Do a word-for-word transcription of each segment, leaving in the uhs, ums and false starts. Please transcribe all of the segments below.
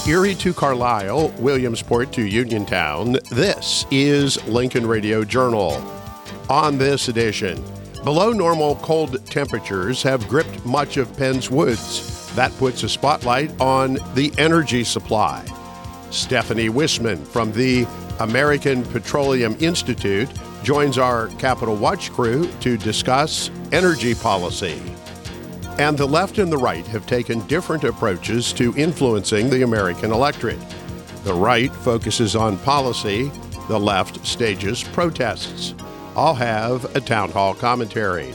Erie to Carlisle, Williamsport to Uniontown, this is Lincoln Radio Journal. On this edition, below normal cold temperatures have gripped much of Penn's Woods. That puts a spotlight on the energy supply. Stephanie Wisman from the American Petroleum Institute joins our Capitol Watch crew to discuss energy policy. And the left and the right have taken different approaches to influencing the American electorate. The right focuses on policy, the left stages protests. I'll have a town hall commentary.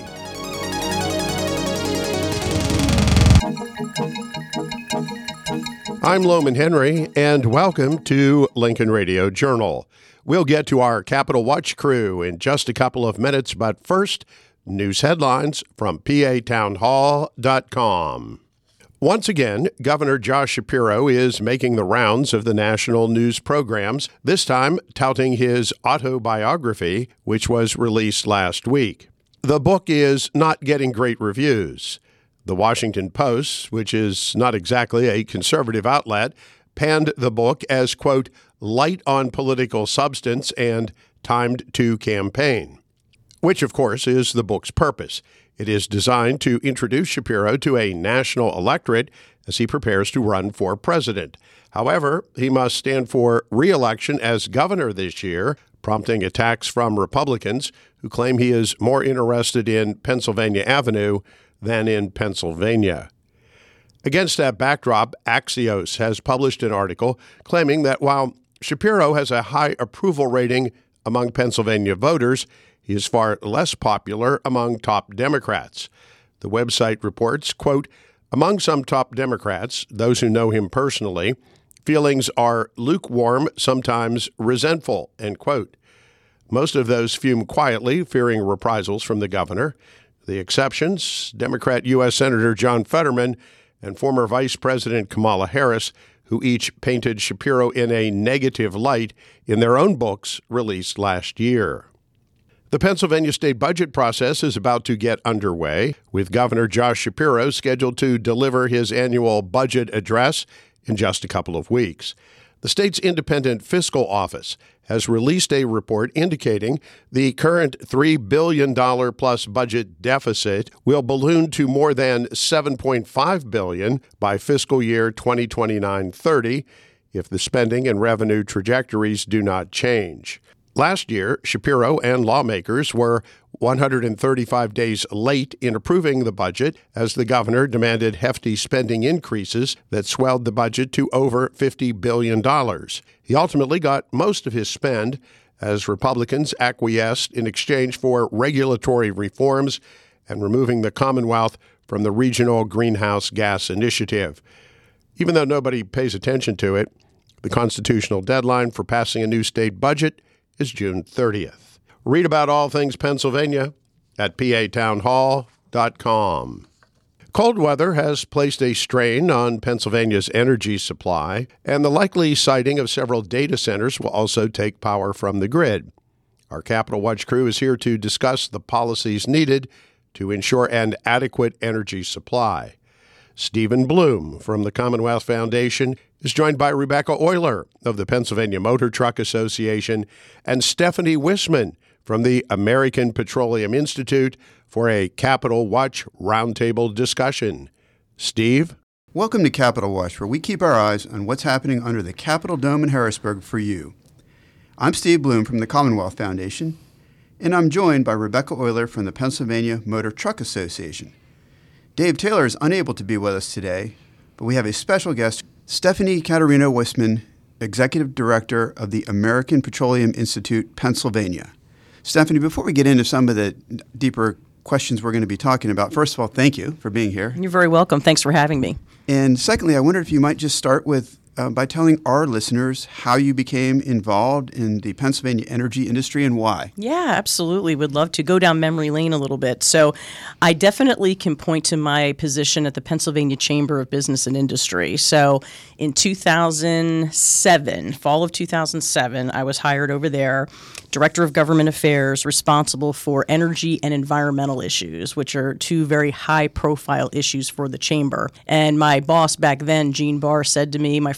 I'm Loman Henry, and welcome to Lincoln Radio Journal. We'll get to our Capitol Watch crew in just a couple of minutes, but first, news headlines from P A town hall dot com. Once again, Governor Josh Shapiro is making the rounds of the national news programs, this time touting his autobiography, which was released last week. The book is not getting great reviews. The Washington Post, which is not exactly a conservative outlet, panned the book as, quote, light on political substance and timed to campaign, which, of course, is the book's purpose. It is designed to introduce Shapiro to a national electorate as he prepares to run for president. However, he must stand for re-election as governor this year, prompting attacks from Republicans who claim he is more interested in Pennsylvania Avenue than in Pennsylvania. Against that backdrop, Axios has published an article claiming that while Shapiro has a high approval rating among Pennsylvania voters, he is far less popular among top Democrats. The website reports, quote, among some top Democrats, those who know him personally, feelings are lukewarm, sometimes resentful, end quote. Most of those fume quietly, fearing reprisals from the governor. The exceptions, Democrat U S Senator John Fetterman and former Vice President Kamala Harris, who each painted Shapiro in a negative light in their own books released last year. The Pennsylvania state budget process is about to get underway, with Governor Josh Shapiro scheduled to deliver his annual budget address in just a couple of weeks. The state's independent fiscal office has released a report indicating the current three billion dollars plus budget deficit will balloon to more than seven point five billion dollars by fiscal year twenty twenty-nine thirty if the spending and revenue trajectories do not change. Last year, Shapiro and lawmakers were one hundred thirty-five days late in approving the budget as the governor demanded hefty spending increases that swelled the budget to over fifty billion dollars. He ultimately got most of his spend as Republicans acquiesced in exchange for regulatory reforms and removing the Commonwealth from the Regional Greenhouse Gas Initiative. Even though nobody pays attention to it, the constitutional deadline for passing a new state budget is June thirtieth. Read about all things Pennsylvania at P A town hall dot com. Cold weather has placed a strain on Pennsylvania's energy supply, and the likely siting of several data centers will also take power from the grid. Our Capitol Watch crew is here to discuss the policies needed to ensure an adequate energy supply. Stephen Bloom from the Commonwealth Foundation is joined by Rebecca Euler of the Pennsylvania Motor Truck Association and Stephanie Wisman from the American Petroleum Institute for a Capitol Watch roundtable discussion. Steve? Welcome to Capitol Watch, where we keep our eyes on what's happening under the Capitol Dome in Harrisburg for you. I'm Steve Bloom from the Commonwealth Foundation, and I'm joined by Rebecca Euler from the Pennsylvania Motor Truck Association. Dave Taylor is unable to be with us today, but we have a special guest, Stephanie Caterina Wisman, Executive Director of the American Petroleum Institute, Pennsylvania. Stephanie, before we get into some of the deeper questions we're going to be talking about, first of all, thank you for being here. You're very welcome. Thanks for having me. And secondly, I wondered if you might just start with uh, by telling our listeners how you became involved in the Pennsylvania energy industry and why. Yeah, absolutely. Would love to go down memory lane a little bit. So I definitely can point to my position at the Pennsylvania Chamber of Business and Industry. So in two thousand seven, fall of two thousand seven, I was hired over there, Director of Government Affairs, responsible for energy and environmental issues, which are two very high-profile issues for the Chamber. And my boss back then, Gene Barr, said to me my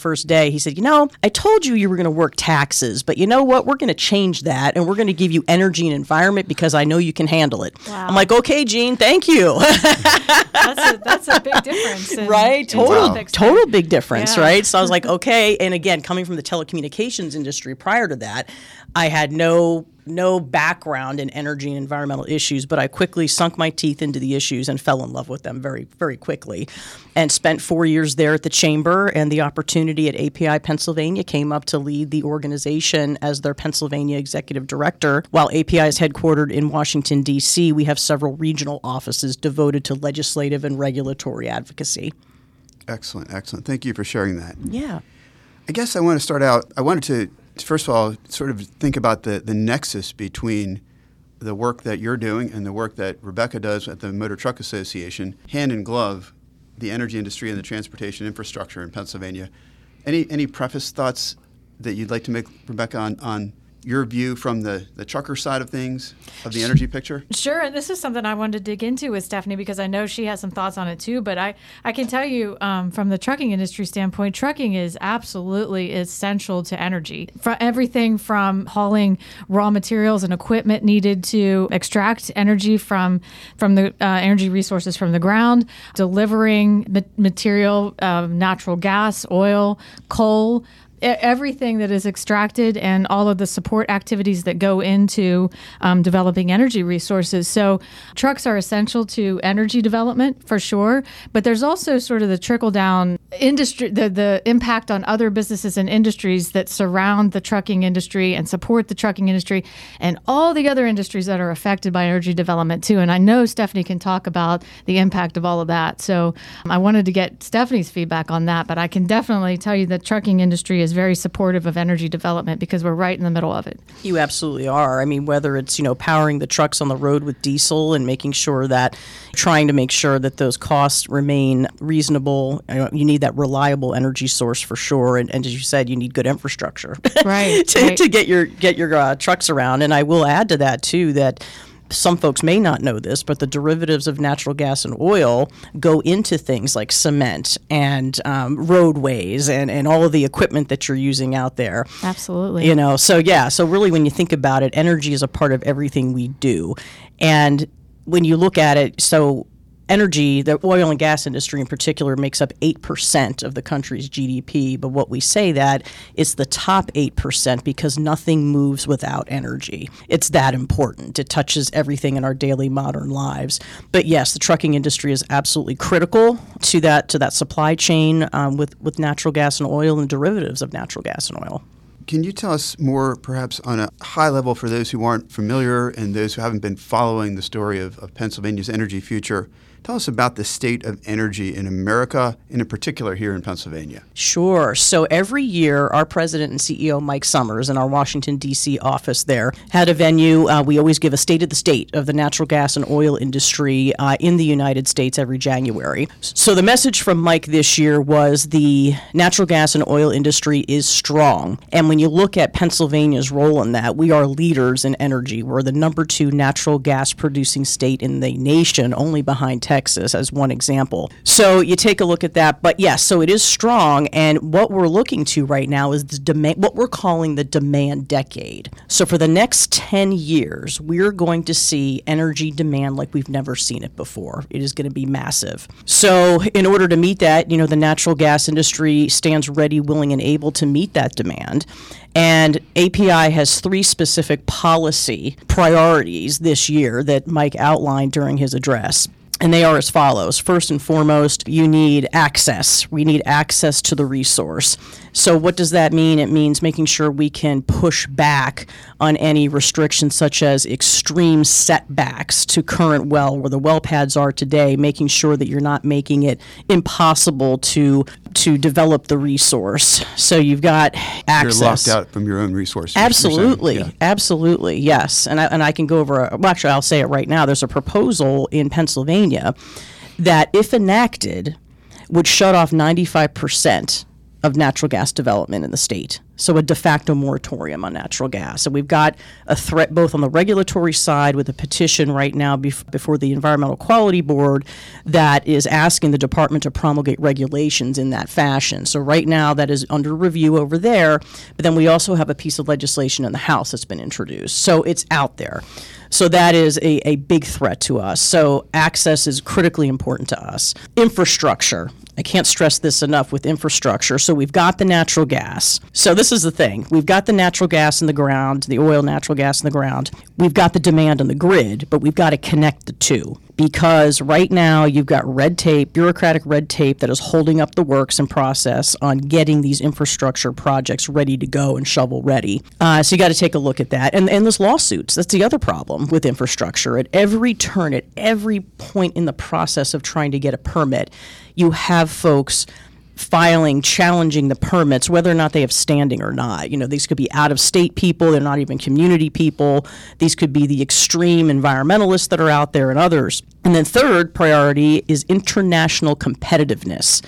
first day, he said, you know, I told you you were going to work taxes, but you know what? We're going to change that, and we're going to give you energy and environment because I know you can handle it. Wow. I'm like, okay, Gene, thank you. that's, a, that's a big difference. In, right? Total, wow. total big difference, yeah. right? So I was like, okay. And again, coming from the telecommunications industry prior to that, I had no no background in energy and environmental issues, but I quickly sunk my teeth into the issues and fell in love with them very, very quickly, and spent four years there at the Chamber, and the opportunity at A P I Pennsylvania came up to lead the organization as their Pennsylvania Executive Director. While A P I is headquartered in Washington, D C, we have several regional offices devoted to legislative and regulatory advocacy. Excellent, excellent. Thank you for sharing that. Yeah. I guess I want to start out, I wanted to first of all, sort of think about the, the nexus between the work that you're doing and the work that Rebecca does at the Motor Truck Association, hand in glove, the energy industry and the transportation infrastructure in Pennsylvania. Any any preface thoughts that you'd like to make, Rebecca, on, on your view from the, the trucker side of things, of the energy picture? Sure. And this is something I wanted to dig into with Stephanie because I know she has some thoughts on it too. But I, I can tell you um, from the trucking industry standpoint, trucking is absolutely essential to energy. For everything from hauling raw materials and equipment needed to extract energy from, from the uh, energy resources from the ground, delivering ma- material, uh, natural gas, oil, coal, everything that is extracted and all of the support activities that go into um, developing energy resources. So trucks are essential to energy development for sure, but there's also sort of the trickle down industry, the, the impact on other businesses and industries that surround the trucking industry and support the trucking industry and all the other industries that are affected by energy development too. And I know Stephanie can talk about the impact of all of that. So um, I wanted to get Stephanie's feedback on that, but I can definitely tell you the trucking industry is very supportive of energy development because we're right in the middle of it. You absolutely are. I mean, whether it's, you know, powering the trucks on the road with diesel and making sure that, trying to make sure that those costs remain reasonable, you know, you need that reliable energy source for sure. And, and as you said, you need good infrastructure right, to, right. to get your get your uh, trucks around. And I will add to that, too, that some folks may not know this, but the derivatives of natural gas and oil go into things like cement and um, roadways and, and all of the equipment that you're using out there. Absolutely. You know, so yeah, so really when you think about it, energy is a part of everything we do. And when you look at it, so energy, the oil and gas industry in particular, makes up eight percent of the country's G D P. But what we say that it's the top eight percent because nothing moves without energy. It's that important. It touches everything in our daily modern lives. But yes, the trucking industry is absolutely critical to that to that supply chain um, with, with natural gas and oil and derivatives of natural gas and oil. Can you tell us more, perhaps on a high level for those who aren't familiar and those who haven't been following the story of, of Pennsylvania's energy future? Tell us about the state of energy in America, and in particular here in Pennsylvania. Sure. So every year, our president and C E O, Mike Summers, in our Washington, D C office there, had a venue. Uh, we always give a state of the state of the natural gas and oil industry uh, in the United States every January. So the message from Mike this year was the natural gas and oil industry is strong. And when you look at Pennsylvania's role in that, we are leaders in energy. We're the number two natural gas producing state in the nation, only behind Texas. Texas as one example. So you take a look at that. But yes, so it is strong. And what we're looking to right now is the demand, what we're calling the demand decade. So for the next ten years, we're going to see energy demand like we've never seen it before. It is going to be massive. So in order to meet that, you know, the natural gas industry stands ready, willing, and able to meet that demand. And A P I has three specific policy priorities this year that Mike outlined during his address. And they are as follows. First and foremost, you need access. We need access to the resource. So what does that mean? It means making sure we can push back on any restrictions such as extreme setbacks to current well, where the well pads are today, making sure that you're not making it impossible to to develop the resource. So you've got access. You're locked out from your own resources. Absolutely. Yeah. Absolutely. Yes. And I, and I can go over, a, well, actually, I'll say it right now. There's a proposal in Pennsylvania that, if enacted, would shut off ninety-five percent of natural gas development in the state. So a de facto moratorium on natural gas. So we've got a threat both on the regulatory side with a petition right now bef- before the Environmental Quality Board that is asking the department to promulgate regulations in that fashion. So right now that is under review over there, but then we also have a piece of legislation in the House that's been introduced. So it's out there. So that is a, a big threat to us. So access is critically important to us. Infrastructure. I can't stress this enough with infrastructure. So we've got the natural gas. So this is the thing. We've got the natural gas in the ground, the oil, natural gas in the ground. We've got the demand on the grid, but we've got to connect the two. Because right now you've got red tape, bureaucratic red tape that is holding up the works and process on getting these infrastructure projects ready to go and shovel ready. Uh, so you got to take a look at that. And, and there's lawsuits. That's the other problem with infrastructure. At every turn, at every point in the process of trying to get a permit, you have folks filing, challenging the permits, whether or not they have standing or not. You know, these could be out-of-state people. They're not even community people. These could be the extreme environmentalists that are out there and others. And then third priority is international competitiveness.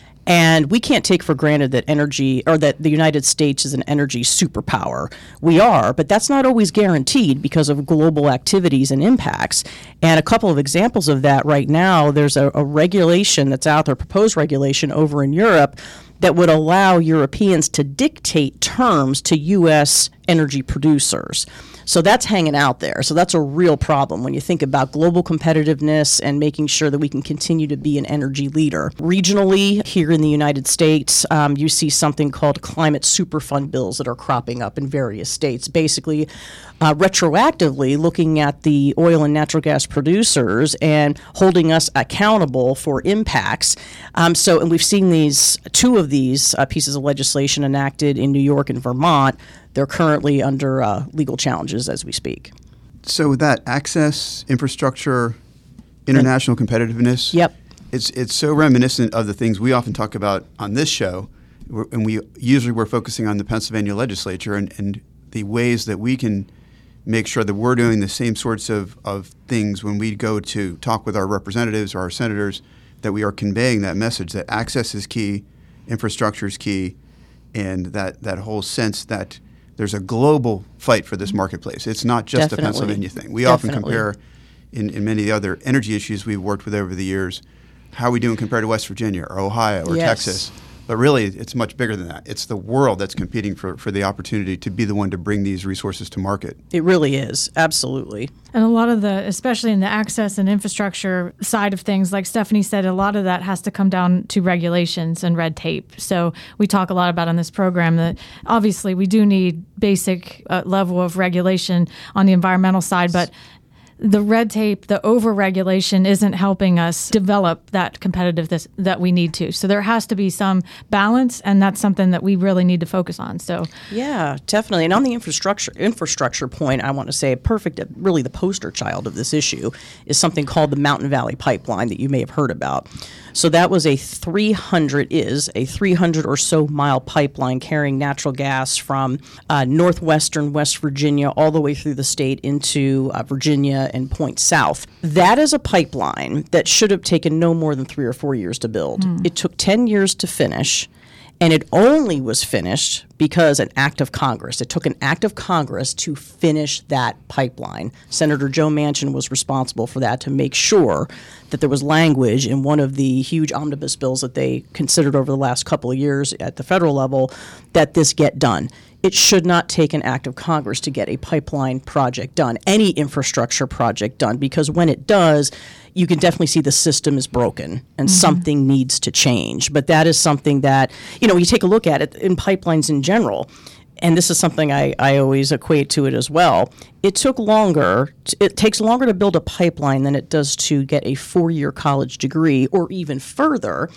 And we can't take for granted that energy, or that the United States is an energy superpower. We are, but that's not always guaranteed because of global activities and impacts. And a couple of examples of that right now, there's a, a regulation that's out there, proposed regulation over in Europe, that would allow Europeans to dictate terms to U S energy producers. So that's hanging out there. So that's a real problem when you think about global competitiveness and making sure that we can continue to be an energy leader. Regionally, here in the United States, um, you see something called climate superfund bills that are cropping up in various states, basically uh, retroactively looking at the oil and natural gas producers and holding us accountable for impacts. Um, so, and we've seen these, two of these uh, pieces of legislation enacted in New York and Vermont. They're currently under uh, legal challenges as we speak. So with that access, infrastructure, international competitiveness, yep, it's it's so reminiscent of the things we often talk about on this show, and we usually we're focusing on the Pennsylvania legislature and, and the ways that we can make sure that we're doing the same sorts of, of things when we go to talk with our representatives or our senators, that we are conveying that message that access is key, infrastructure is key, and that, that whole sense that there's a global fight for this marketplace. It's not just Definitely. a Pennsylvania thing. We Definitely. often compare, in, in many of the other energy issues we've worked with over the years, how are we doing compared to West Virginia or Ohio or Yes. Texas? But really, it's much bigger than that. It's the world that's competing for, for the opportunity to be the one to bring these resources to market. It really is. Absolutely. And a lot of the, especially in the access and infrastructure side of things, like Stephanie said, a lot of that has to come down to regulations and red tape. So we talk a lot about on this program that obviously we do need basic uh, level of regulation on the environmental side, but the red tape, the over-regulation isn't helping us develop that competitiveness that we need to. So there has to be some balance, and that's something that we really need to focus on. So Yeah, definitely. And on the infrastructure infrastructure point, I want to say perfect, really the poster child of this issue is something called the Mountain Valley Pipeline that you may have heard about. So that was a three hundred, is a three hundred or so mile pipeline carrying natural gas from uh, northwestern West Virginia all the way through the state into uh, Virginia and point south. That is a pipeline that should have taken no more than three or four years to build. Mm. It took ten years to finish. And it only was finished because an act of Congress. It took an act of Congress to finish that pipeline. Senator Joe Manchin was responsible for that, to make sure that there was language in one of the huge omnibus bills that they considered over the last couple of years at the federal level that this get done. It should not take an act of Congress to get a pipeline project done, any infrastructure project done, because when it does, you can definitely see the system is broken and mm-hmm. something needs to change. But that is something that, you know, you take a look at it in pipelines in general, and this is something I, I always equate to it as well. It took longer, it takes longer to build a pipeline than it does to get a four-year college degree, or even further.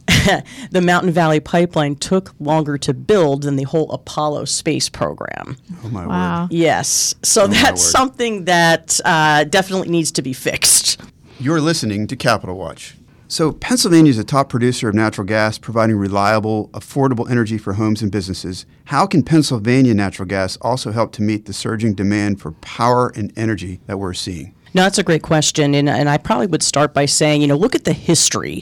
The Mountain Valley Pipeline took longer to build than the whole Apollo space program. Oh, my wow. word. Yes. So Oh, that's something that uh, definitely needs to be fixed. You're listening to Capital Watch. So Pennsylvania is a top producer of natural gas, providing reliable, affordable energy for homes and businesses. How can Pennsylvania natural gas also help to meet the surging demand for power and energy that we're seeing? No, that's a great question. And, and I probably would start by saying, you know, look at the history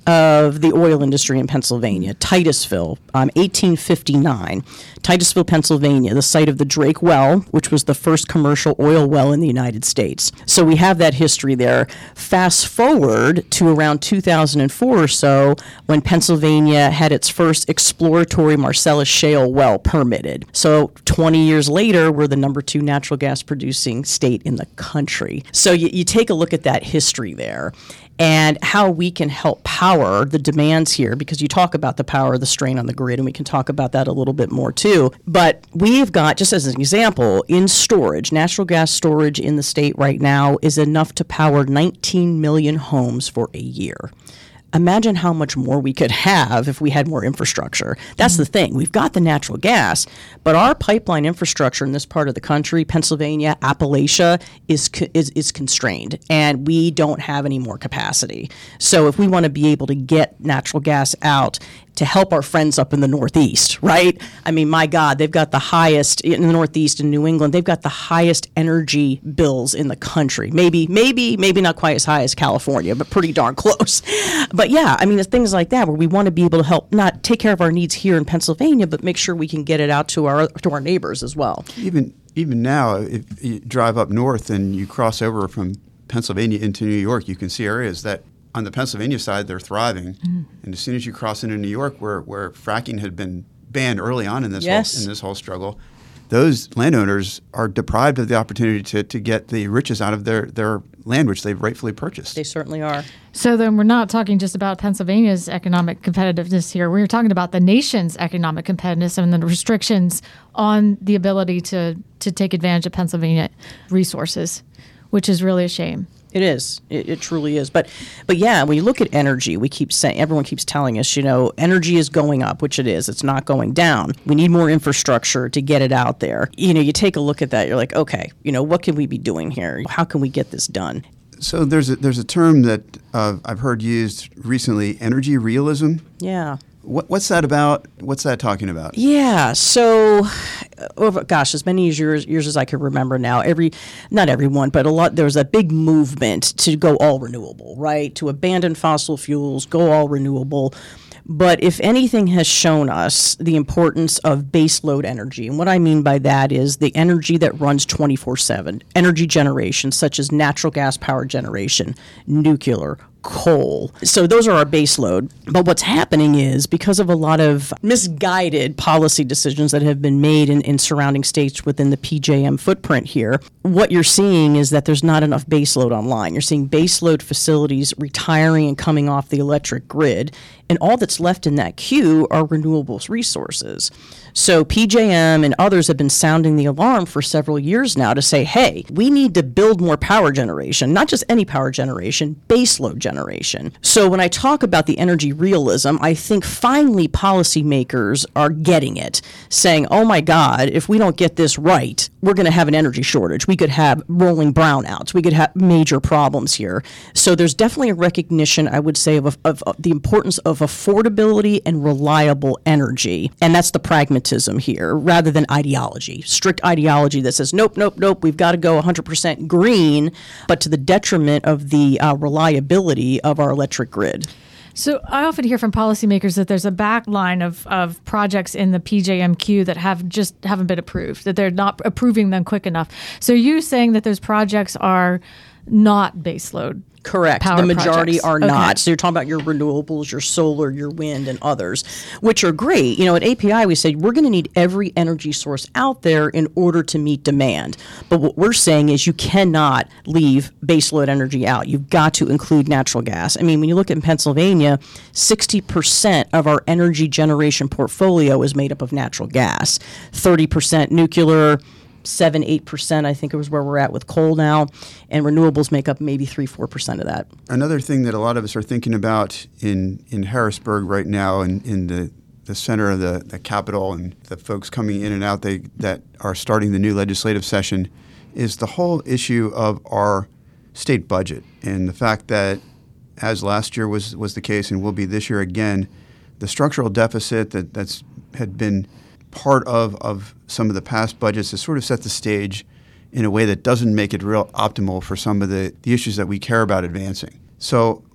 of the oil industry in Pennsylvania, Titusville, um, eighteen fifty-nine. Titusville, Pennsylvania, the site of the Drake Well, which was the first commercial oil well in the United States. So we have that history there. Fast forward to around two thousand four or so, when Pennsylvania had its first exploratory Marcellus shale well permitted. So twenty years later, we're the number two natural gas producing state in the country. So you, you take a look at that history there and how we can help power the demands here, because you talk about the power of the strain on the grid, and we can talk about that a little bit more too. But we've got, just as an example, in storage, natural gas storage in the state right now is enough to power nineteen million homes for a year. Imagine how much more we could have if we had more infrastructure. That's mm-hmm. the thing. We've got the natural gas, but our pipeline infrastructure in this part of the country, Pennsylvania, Appalachia, is is, is constrained, and we don't have any more capacity. So if we want to be able to get natural gas out to help our friends up in the Northeast, right? I mean, my God, they've got the highest, in the Northeast in New England, they've got the highest energy bills in the country. Maybe, maybe, maybe not quite as high as California, but pretty darn close. But yeah, I mean, there's things like that where we want to be able to help not take care of our needs here in Pennsylvania, but make sure we can get it out to our to our neighbors as well. Even even now, if you drive up north and you cross over from Pennsylvania into New York, you can see areas that on the Pennsylvania side, they're thriving. Mm-hmm. And as soon as you cross into New York, where, where fracking had been banned early on in this yes. whole, in this whole struggle, those landowners are deprived of the opportunity to, to get the riches out of their, their land, which they've rightfully purchased. They certainly are. So then we're not talking just about Pennsylvania's economic competitiveness here. We're talking about the nation's economic competitiveness and the restrictions on the ability to, to take advantage of Pennsylvania resources, which is really a shame. It is. It, it truly is. But, but yeah, when you look at energy, we keep saying, everyone keeps telling us, you know, energy is going up, which it is. It's not going down. We need more infrastructure to get it out there. You know, you take a look at that, you're like, okay, you know, what can we be doing here? How can we get this done? So there's a, there's a term that uh, I've heard used recently, energy realism. Yeah. What, what's that about? What's that talking about? Yeah, so, oh, gosh, as many years, years as I can remember now, every, not everyone, but a lot, there was a big movement to go all renewable, right? To abandon fossil fuels, go all renewable. But if anything has shown us the importance of baseload energy, and what I mean by that is the energy that runs twenty-four seven, energy generation, such as natural gas power generation, nuclear, coal. So those are our baseload. But what's happening is, because of a lot of misguided policy decisions that have been made in, in surrounding states within the P J M footprint here, what you're seeing is that there's not enough baseload online. You're seeing baseload facilities retiring and coming off the electric grid, and all that's left in that queue are renewables resources. So P J M and others have been sounding the alarm for several years now to say, hey, we need to build more power generation, not just any power generation, baseload generation. So when I talk about the energy realism, I think finally policymakers are getting it, saying, oh my God, if we don't get this right, we're going to have an energy shortage. We could have rolling brownouts. We could have major problems here. So there's definitely a recognition, I would say, of, of, of the importance of affordability and reliable energy. And that's the pragmatism here, rather than ideology, strict ideology that says, nope, nope, nope, we've got to go one hundred percent green, but to the detriment of the uh, reliability of our electric grid. So I often hear from policymakers that there's a backline of, of projects in the P J M queue that have just haven't been approved, that they're not approving them quick enough. So you saying that those projects are not baseload? Correct. The majority projects. are Okay. not. So you're talking about your renewables, your solar, your wind, and others, which are great. You know, at A P I, we say we're going to need every energy source out there in order to meet demand. But what we're saying is you cannot leave baseload energy out. You've got to include natural gas. I mean, when you look at Pennsylvania, sixty percent of our energy generation portfolio is made up of natural gas, thirty percent nuclear, seven, eight percent, I think it was where we're at with coal now, and renewables make up maybe three, four percent of that. Another thing that a lot of us are thinking about in, in Harrisburg right now, and in, in the, the center of the, the Capitol, and the folks coming in and out they, that are starting the new legislative session, is the whole issue of our state budget, and the fact that, as last year was, was the case and will be this year again, the structural deficit that, that's had been part of, of some of the past budgets has sort of set the stage in a way that doesn't make it real optimal for some of the, the issues that we care about advancing. So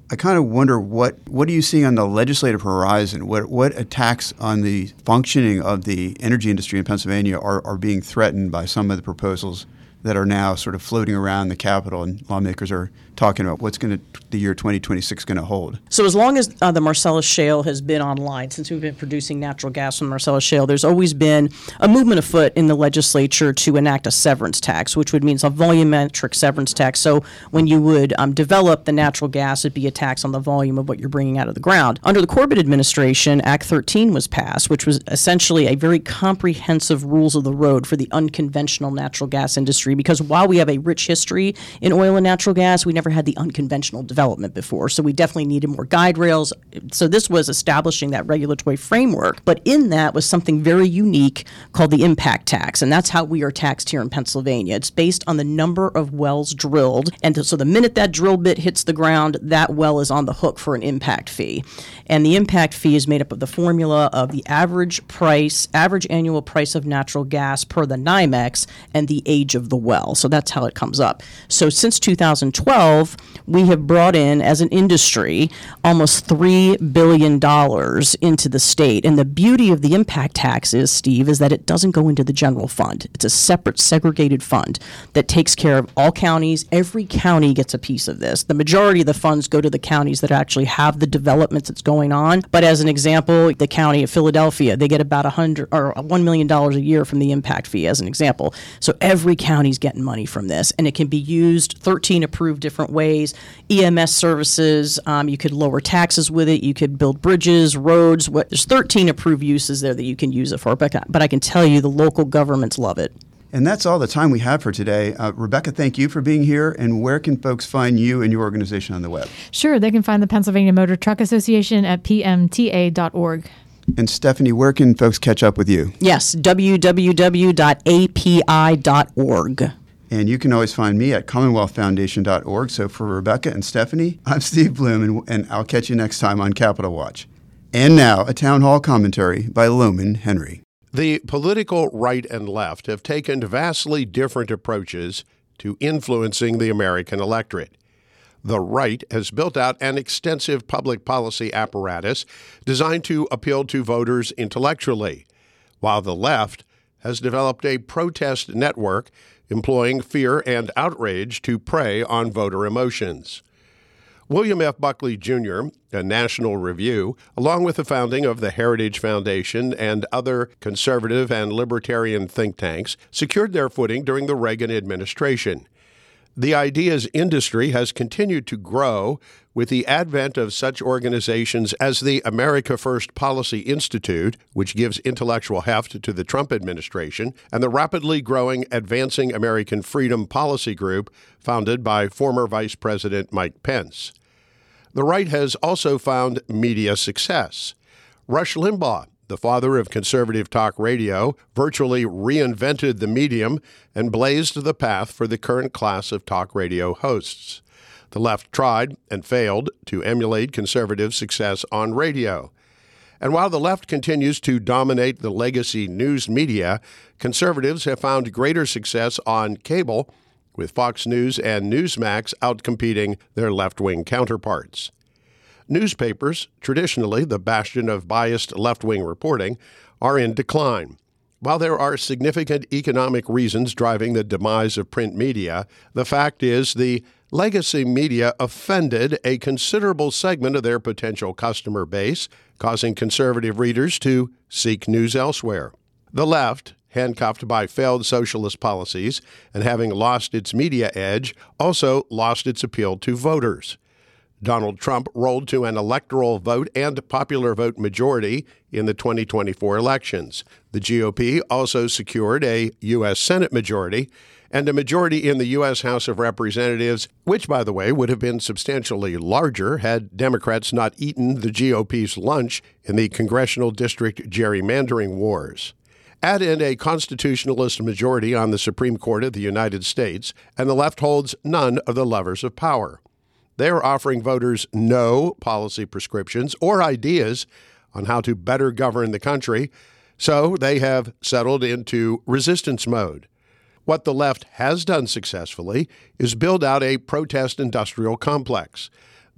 I kind of wonder what what are you seeing on the legislative horizon? What what attacks on the functioning of the energy industry in Pennsylvania are, are being threatened by some of the proposals that are now sort of floating around the Capitol, and lawmakers are talking about what's going to the year twenty twenty-six going to hold? So as long as uh, the Marcellus Shale has been online, since we've been producing natural gas from the Marcellus Shale, there's always been a movement afoot in the legislature to enact a severance tax, which would mean a volumetric severance tax. So when you would um, develop the natural gas, it'd be a tax on the volume of what you're bringing out of the ground. Under the Corbett administration, Act thirteen was passed, which was essentially a very comprehensive rules of the road for the unconventional natural gas industry, because while we have a rich history in oil and natural gas, we never had the unconventional development before. So we definitely needed more guide rails. So this was establishing that regulatory framework. But in that was something very unique called the impact tax. And that's how we are taxed here in Pennsylvania. It's based on the number of wells drilled. And so the minute that drill bit hits the ground, that well is on the hook for an impact fee. And the impact fee is made up of the formula of the average price, average annual price of natural gas per the NYMEX and the age of the well. So that's how it comes up. So since two thousand twelve, we have brought in, as an industry, almost three billion dollars into the state. And the beauty of the impact tax is, Steve, is that it doesn't go into the general fund. It's a separate, segregated fund that takes care of all counties. Every county gets a piece of this. The majority of the funds go to the counties that actually have the developments that's going on. But as an example, the county of Philadelphia, they get about a hundred or one million dollars a year from the impact fee, as an example. So every county's getting money from this, and it can be used thirteen approved different ways. E M S services, um, you could lower taxes with it, you could build bridges, roads. What, there's thirteen approved uses there that you can use it for, but, but I can tell you the local governments love it. And that's all the time we have for today. Uh, Rebecca, thank you for being here. And where can folks find you and your organization on the web? Sure, they can find the Pennsylvania Motor Truck Association at p m t a dot org. And Stephanie, where can folks catch up with you? Yes, w w w dot a p i dot org. And you can always find me at commonwealth foundation dot org. So for Rebecca and Stephanie, I'm Steve Bloom, and, and I'll catch you next time on Capitol Watch. And now, a town hall commentary by Loman Henry. The political right and left have taken vastly different approaches to influencing the American electorate. The right has built out an extensive public policy apparatus designed to appeal to voters intellectually, while the left has developed a protest network employing fear and outrage to prey on voter emotions. William F. Buckley, Junior, a National Review, along with the founding of the Heritage Foundation and other conservative and libertarian think tanks, secured their footing during the Reagan administration. The ideas industry has continued to grow with the advent of such organizations as the America First Policy Institute, which gives intellectual heft to the Trump administration, and the rapidly growing Advancing American Freedom Policy Group, founded by former Vice President Mike Pence. The right has also found media success. Rush Limbaugh, the father of conservative talk radio, virtually reinvented the medium and blazed the path for the current class of talk radio hosts. The left tried and failed to emulate conservative success on radio. And while the left continues to dominate the legacy news media, conservatives have found greater success on cable, with Fox News and Newsmax outcompeting their left-wing counterparts. Newspapers, traditionally the bastion of biased left-wing reporting, are in decline. While there are significant economic reasons driving the demise of print media, the fact is the legacy media offended a considerable segment of their potential customer base, causing conservative readers to seek news elsewhere. The left, handcuffed by failed socialist policies and having lost its media edge, also lost its appeal to voters. Donald Trump rolled to an electoral vote and popular vote majority in the twenty twenty-four elections. The G O P also secured a U S Senate majority and a majority in the U S House of Representatives, which, by the way, would have been substantially larger had Democrats not eaten the G O P's lunch in the congressional district gerrymandering wars. Add in a constitutionalist majority on the Supreme Court of the United States, and the left holds none of the levers of power. They are offering voters no policy prescriptions or ideas on how to better govern the country, so they have settled into resistance mode. What the left has done successfully is build out a protest industrial complex.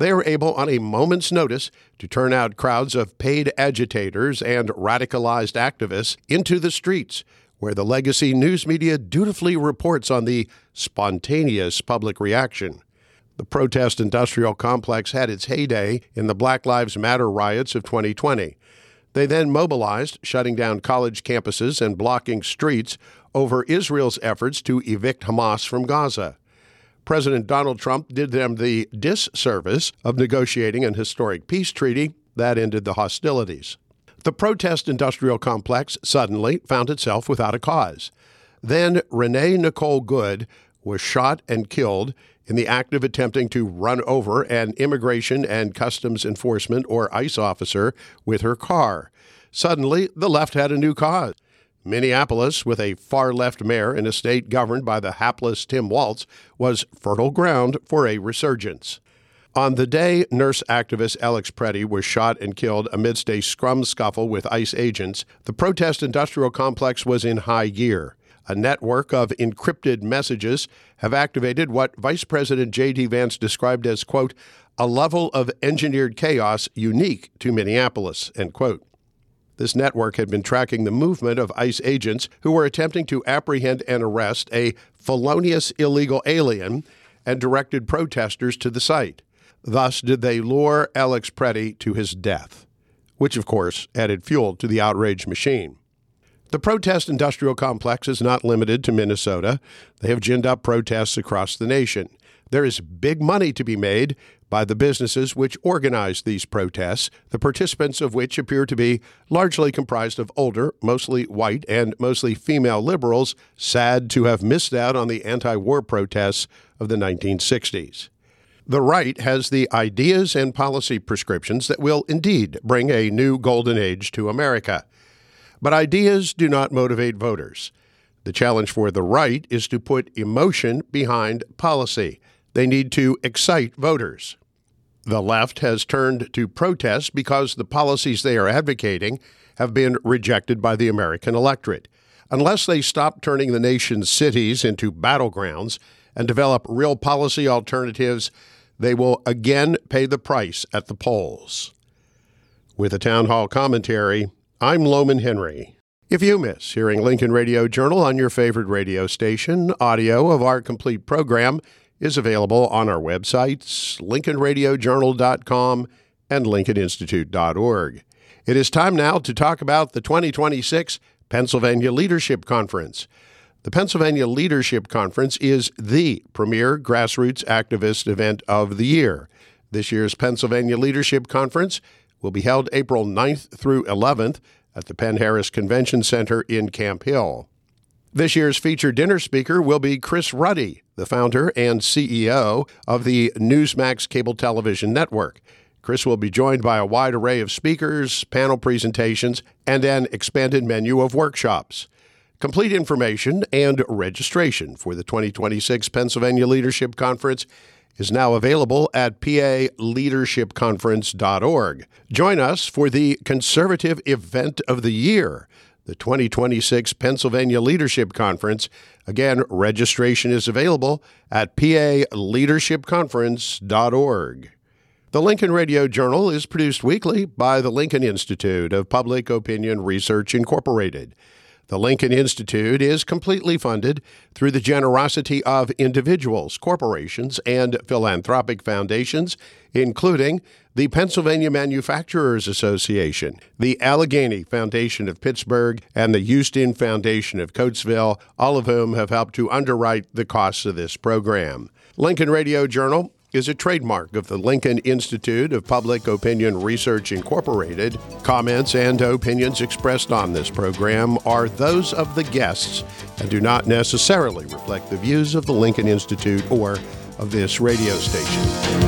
They are able on a moment's notice to turn out crowds of paid agitators and radicalized activists into the streets, where the legacy news media dutifully reports on the spontaneous public reaction. The protest industrial complex had its heyday in the Black Lives Matter riots of twenty twenty. They then mobilized, shutting down college campuses and blocking streets over Israel's efforts to evict Hamas from Gaza. President Donald Trump did them the disservice of negotiating an historic peace treaty that ended the hostilities. The protest industrial complex suddenly found itself without a cause. Then Renee Nicole Good was shot and killed in the act of attempting to run over an Immigration and Customs Enforcement, or ICE, officer with her car. Suddenly, the left had a new cause. Minneapolis, with a far-left mayor in a state governed by the hapless Tim Walz, was fertile ground for a resurgence. On the day nurse activist Alex Preddy was shot and killed amidst a scrum scuffle with ICE agents, the protest industrial complex was in high gear. A network of encrypted messages have activated what Vice President J D. Vance described as, quote, a level of engineered chaos unique to Minneapolis, end quote. This network had been tracking the movement of ICE agents who were attempting to apprehend and arrest a felonious illegal alien and directed protesters to the site. Thus did they lure Alex Preddy to his death, which, of course, added fuel to the outrage machine. The protest industrial complex is not limited to Minnesota. They have ginned up protests across the nation. There is big money to be made by the businesses which organize these protests, the participants of which appear to be largely comprised of older, mostly white, and mostly female liberals, sad to have missed out on the anti-war protests of the nineteen sixties. The right has the ideas and policy prescriptions that will indeed bring a new golden age to America. But ideas do not motivate voters. The challenge for the right is to put emotion behind policy. They need to excite voters. The left has turned to protest because the policies they are advocating have been rejected by the American electorate. Unless they stop turning the nation's cities into battlegrounds and develop real policy alternatives, they will again pay the price at the polls. With a town hall commentary, I'm Loman Henry. If you miss hearing Lincoln Radio Journal on your favorite radio station, audio of our complete program is available on our websites, lincoln radio journal dot com and lincoln institute dot org. It is time now to talk about the twenty twenty-six Pennsylvania Leadership Conference. The Pennsylvania Leadership Conference is the premier grassroots activist event of the year. This year's Pennsylvania Leadership Conference will be held April ninth through eleventh at the Penn Harris Convention Center in Camp Hill. This year's featured dinner speaker will be Chris Ruddy, the founder and C E O of the Newsmax Cable Television Network. Chris will be joined by a wide array of speakers, panel presentations, and an expanded menu of workshops. Complete information and registration for the twenty twenty-six Pennsylvania Leadership Conference is now available at p a leadership conference dot org. Join us for the conservative event of the year, the twenty twenty-six Pennsylvania Leadership Conference. Again, registration is available at p a leadership conference dot org. The Lincoln Radio Journal is produced weekly by the Lincoln Institute of Public Opinion Research, Incorporated. The Lincoln Institute is completely funded through the generosity of individuals, corporations, and philanthropic foundations, including the Pennsylvania Manufacturers Association, the Allegheny Foundation of Pittsburgh, and the Houston Foundation of Coatesville, all of whom have helped to underwrite the costs of this program. Lincoln Radio Journal is a trademark of the Lincoln Institute of Public Opinion Research, Incorporated. Comments and opinions expressed on this program are those of the guests and do not necessarily reflect the views of the Lincoln Institute or of this radio station.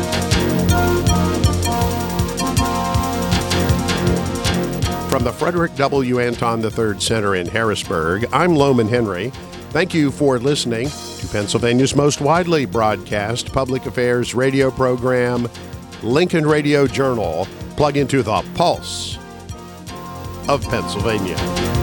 From the Frederick W. Anton the third Center in Harrisburg, I'm Loman Henry. Thank you for listening to Pennsylvania's most widely broadcast public affairs radio program, Lincoln Radio Journal. Plug into the pulse of Pennsylvania.